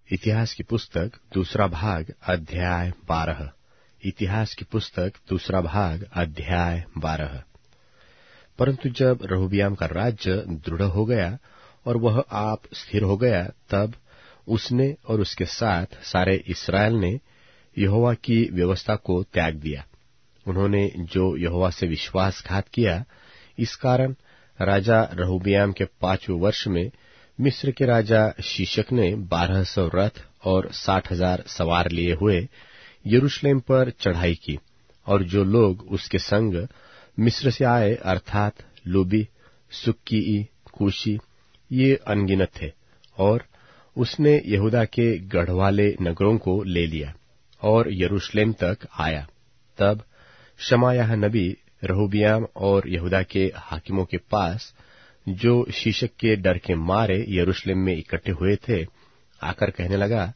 इतिहास की पुस्तक दूसरा भाग अध्याय 12। इतिहास की पुस्तक दूसरा भाग अध्याय 12। परंतु जब रहोबियाम का राज्य दृढ़ हो गया और वह आप स्थिर हो गया, तब उसने और उसके साथ सारे इस्राएल ने यहोवा की व्यवस्था को त्याग दिया। उन्होंने जो यहोवा से विश्वासघात किया, इस कारण राजा रहोबियाम के 5वें वर्ष में मिस्र के राजा शीशक ने 1200 रथ और 60,000 सवार लिए हुए यरूशलेम पर चढ़ाई की, और जो लोग उसके संग मिस्र से आए अर्थात लूबी, सुक्की, कूशी, ये अनगिनत थे। और उसने यहूदा के गढ़वाले नगरों को ले लिया और यरूशलेम तक आया। तब शमायाह नबी रहोबियाम और यहूदा के हाकिमों के पास, जो शीशक के डर के मारे यरूशलेम में इकट्ठे हुए थे, आकर कहने लगा,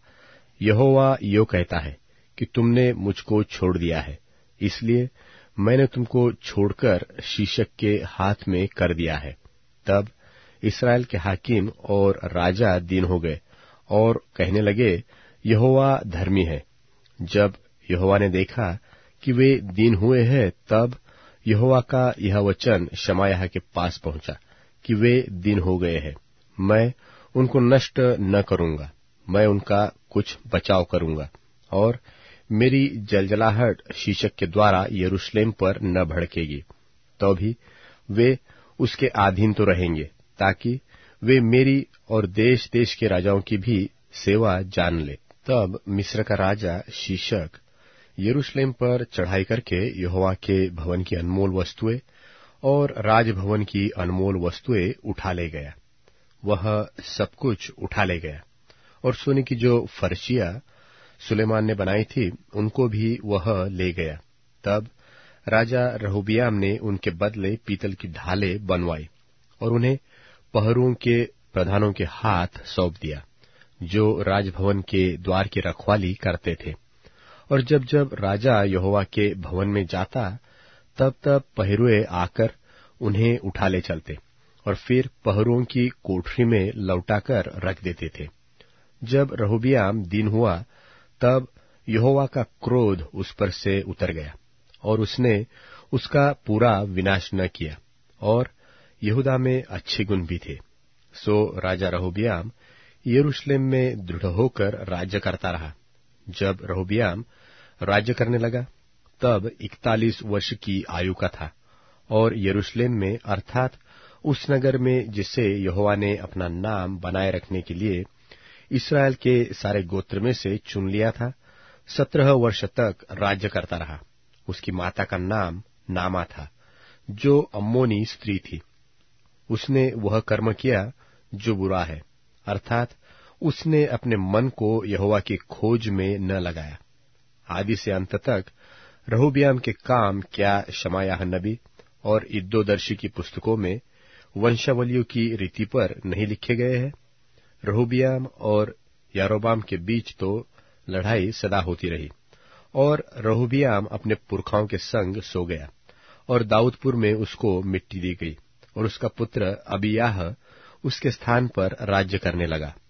यहोवा यो कहता है कि तुमने मुझको छोड़ दिया है, इसलिए मैंने तुमको छोड़कर शीशक के हाथ में कर दिया है। तब इस्राएल के हाकिम और राजा दीन हो गए और कहने लगे, यहोवा धर्मी है। जब यहोवा ने देखा कि वे दीन हुए हैं, तब यहोवा का यह वचन शमायाह के पास पहुंचा कि वे दीन हो गए हैं। मैं उनको नष्ट न करूंगा, मैं उनका कुछ बचाव करूंगा, और मेरी जलजलाहट शीशक के द्वारा यरूशलेम पर न भड़केगी। तो भी वे उसके अधीन तो रहेंगे, ताकि वे मेरी और देश देश के राजाओं की भी सेवा जान ले। तब मिस्र का राजा शीशक यरूशलेम पर चढ़ाई करके यहोवा के भवन की अनमोल वस्तुएं और राजभवन की अनमोल वस्तुएं उठा ले गया। वह सब कुछ उठा ले गया, और सोने की जो फर्शियां सुलेमान ने बनाई थी, उनको भी वह ले गया। तब राजा रहोबियाम ने उनके बदले पीतल की ढालें बनवाई और उन्हें पहरुओं के प्रधानों के हाथ सौंप दिया, जो राजभवन के द्वार की रखवाली करते थे। और जब जब राजा यहोवा के भवन में जाता, तब तब पहरुए आकर उन्हें उठा ले चलते और फिर पहरुओं की कोठरी में लौटाकर रख देते थे। जब रहोबियाम दीन हुआ, तब यहोवा का क्रोध उस पर से उतर गया और उसने उसका पूरा विनाश न किया, और यहूदा में अच्छे गुण भी थे। सो राजा रहोबियाम यरूशलेम में दृढ़ होकर राज्य करता रहा। जब रहोबियाम राज्य करने लगा, तब 41 वर्ष की आयु का था, और यरूशलेम में अर्थात उस नगर में जिसे यहोवा ने अपना नाम बनाए रखने के लिए इस्राएल के सारे गोत्र में से चुन लिया था, 17 वर्ष तक राज्य करता रहा। उसकी माता का नाम नामा था, जो अम्मोनी स्त्री थी। उसने वह कर्म किया जो बुरा है, अर्थात उसने अपने मन को यहोवा की खोज में न लगाया। आदि से अंत तक रहोबियाम के काम क्या शमायाह नबी और इद्दोदर्शी की पुस्तकों में वंशावलियों की रीति पर नहीं लिखे गए हैं? रहोबियाम और यारोबाम के बीच तो लड़ाई सदा होती रही, और रहोबियाम अपने पुरखाओं के संग सो गया, और दाऊदपुर में उसको मिट्टी दी गई, और उसका पुत्र अबियाह उसके स्थान पर राज्य करने लगा।